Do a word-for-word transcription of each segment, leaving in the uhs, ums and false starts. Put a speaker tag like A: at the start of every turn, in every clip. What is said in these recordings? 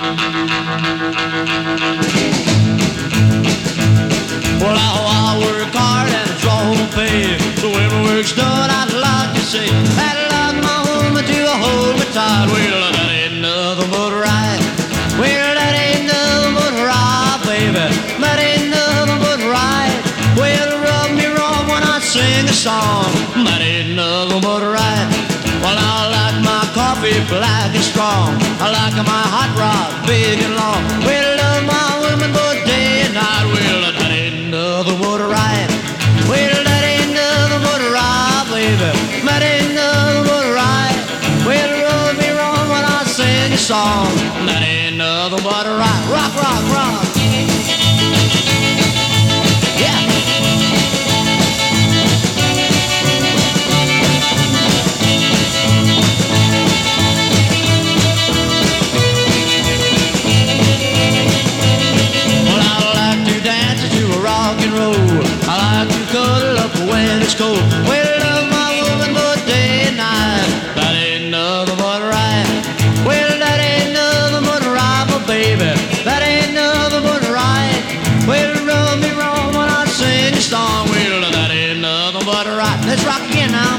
A: Well, I, I work hard and it's all pay. So when the work's done, I'd like to say I'd like my woman to hold me tight. Well, that ain't nothing but right. Well, that ain't nothing but right, baby. That ain't nothing but right. Well, rub me wrong when I sing a song. That ain't nothing but right. Well, I like my coffee black and strong. I like my hot rod big and long. Well, love my women both day and night. Well, that ain't nothing but right. Well, that ain't nothing but right, baby. That ain't nothing but right. Well, rub me wrong when I sing a song. That ain't nothing but right. Rock, rock, rock. Yeah. I like to cuddle up when it's cold. Well, love my woman both day and night. That ain't nothing but right. Well, that ain't nothing but right, my baby. That ain't nothing but right. Well, rub me wrong when I sing a song. Well, that ain't nothing but right. Let's rock again now.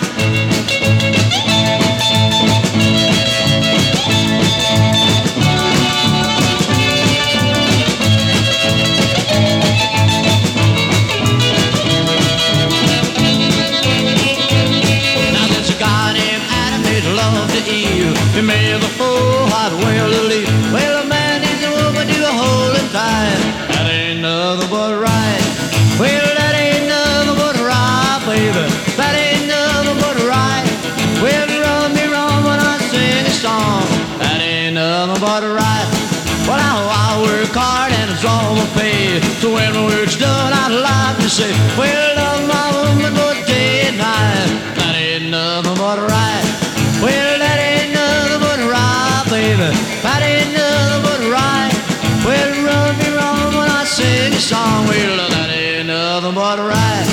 A: Love to Eve. He made the full hot whale to leave. Well, a man needs a woman to hold him tight. That ain't nothing but right. Well, that ain't nothing but right, baby. That ain't nothing but right. Well, rub me wrong when I sing a song. That ain't nothing but right. Well, I, I work hard and it's all my pay. So when the work's done, I'd like to say, well, love my woman both day and night. That ain't nothing but right. Well, that ain't nothing but right, baby. That ain't nothing but right. Well, rub me wrong when I sing a song. Well, that ain't nothing but right.